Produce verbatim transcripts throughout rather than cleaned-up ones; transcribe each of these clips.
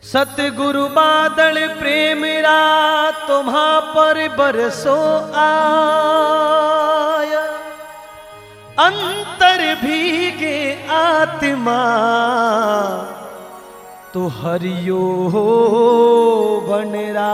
सतगुरु बादल प्रेम रा तुम्हा पर बरसो आया, अंतर भीगे आत्मा तो हरियो बनरा।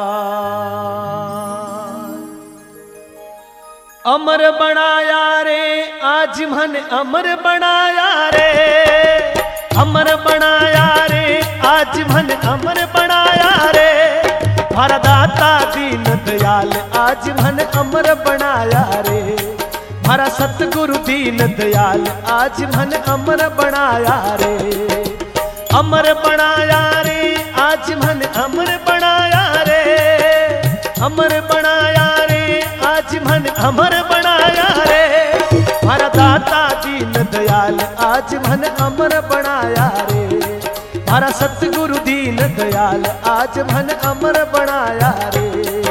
अमर बनाया रे आज मन अमर बनाया रे, अमर बनाया रे आज मन अमर बनाया रे। हमारा दाता दीन दयाल आज मन अमर बनाया रे, हमारा सतगुरु दीन दयाल आज मन अमर बनाया रे। अमर बनाया रे आज मन अमर बनाया रे, अमर बनाया रे आज मन अमर बनाया रे। हमारा दाता दीन दयाल आज मन अमर बनाया रे, हमारा सतगुरु दीन दयाल आज मन अमर बनाया रे।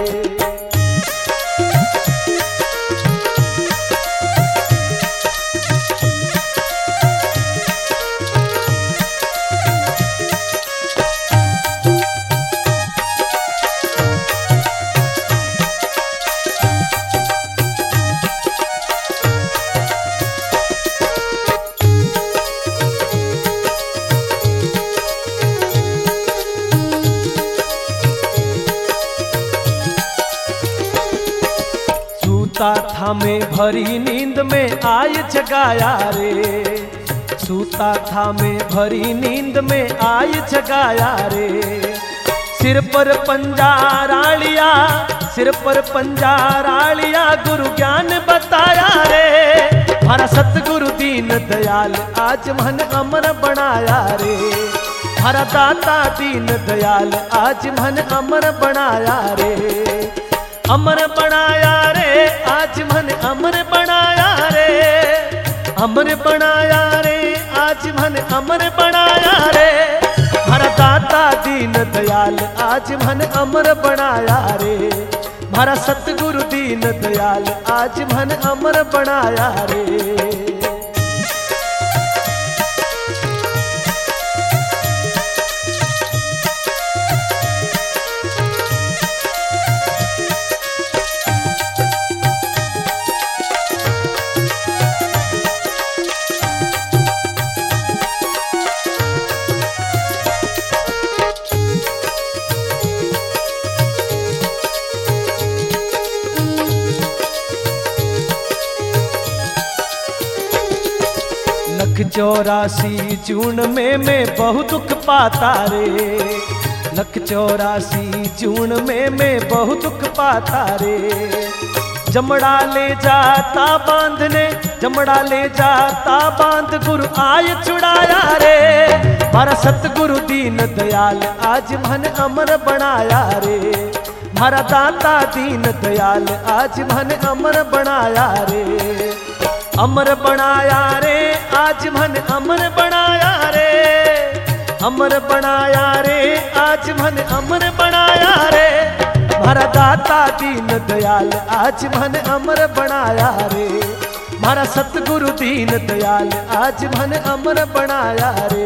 सूता था मैं भरी नींद में आय जगाया रे, सूता था मैं भरी नींद में आय जगाया रे। सिर पर पंजारालिया, सिर पर पंजारालिया गुरु ज्ञान बताया रे। हमारा सतगुरु दीन दयाल आज मन अमर बनाया रे, हमारा दाता दीन दयाल आज मन अमर बनाया रे। अमर बनाया रे आज मन अमर बनाया रे, अमर बनाया रे आज मन अमर बनाया रे। हमारा दाता दीन दयाल आज मन अमर बनाया रे, हमारा सतगुरु दीन दयाल आज मन अमर बनाया रे। लख चौरासी जून में मैं बहुत दुख पाता रे, लख चौरासी जून में मैं बहुत दुख पाता रे। जमड़ा ले जाता बांधने, जमड़ा ले जाता बांध गुरु आय छुड़ाया रे। हमारा सतगुरु दीन दयाल आज मन अमर बनाया रे, हमारा दाता दीन दयाल आज मन अमर बनाया रे। अमर बनाया रे आज मन अमर बनाया रे, अमर बनाया रे आज मन अमर बनाया रे। हमारा दाता दीन दयाल आज मन अमर बनाया रे, हमारा सतगुरु दीन दयाल आज मन अमर बनाया रे।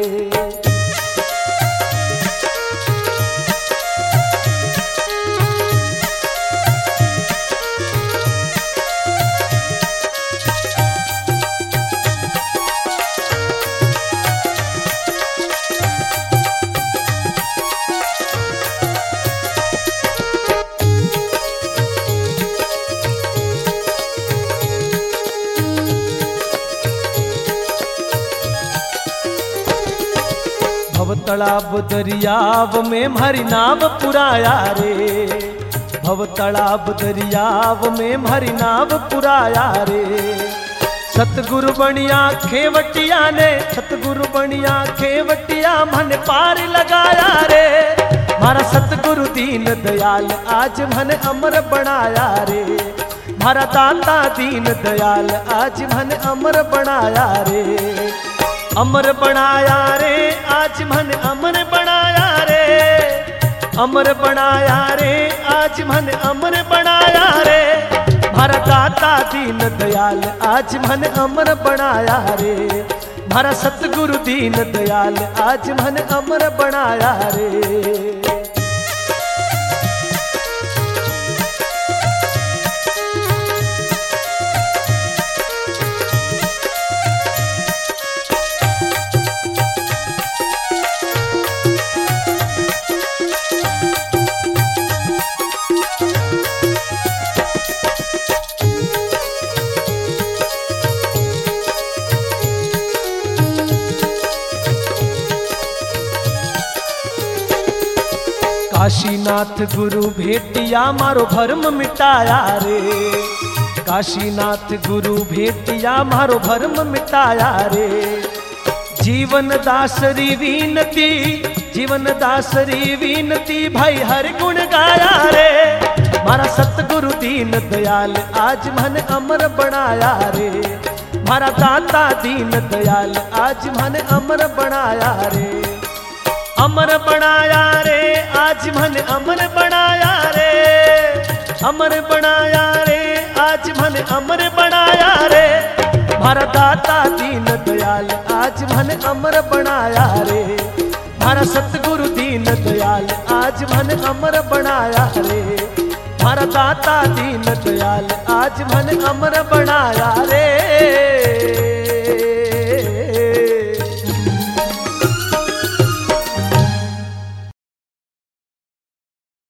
भव तालाब दरियाव में हरि नाम पुराया रे, भव तालाब दरियाव में हरि नाम पुराया रे। सतगुरु बनिया खेवटिया ने, सतगुरु बनिया खेवटिया मन पार लगाया रे। हमारा सतगुरु दीन दयाल आज मन अमर बनाया रे, हमारा दाता दीन दयाल आज मन अमर बनाया रे। अमर बनाया रे आज मन अमर बनाया रे, अमर बनाया रे आज मन अमर बनाया रे। हमारा दाता दीन दयाल आज मन अमर बनाया रे, मारा सतगुरु दीन दयाल आज मन अमर बनाया रे। काशीनाथ गुरु भेटिया मारो भरम मिटाया रे। काशीनाथ गुरु भेटिया मारो भरम मिटाया रे। जीवन दासरी विनती जीवन दासरी विनती भाई हर गुण गाया रे। मारा सतगुरु दीन दयाल आज मन अमर बनाया रे। मारा दाता दीन दयाल आज मन अमर बनाया रे। अमर बनाया रे आज मन अमर बनाया रे। अमर बनाया रे आज मन अमर बनाया रे। मारा दाता दीन दयाल आज मन अमर बनाया रे। मारा सतगुरु दीन दयाल आज मन अमर बनाया रे। मारा दाता दीन दयाल आज मन अमर बनाया रे।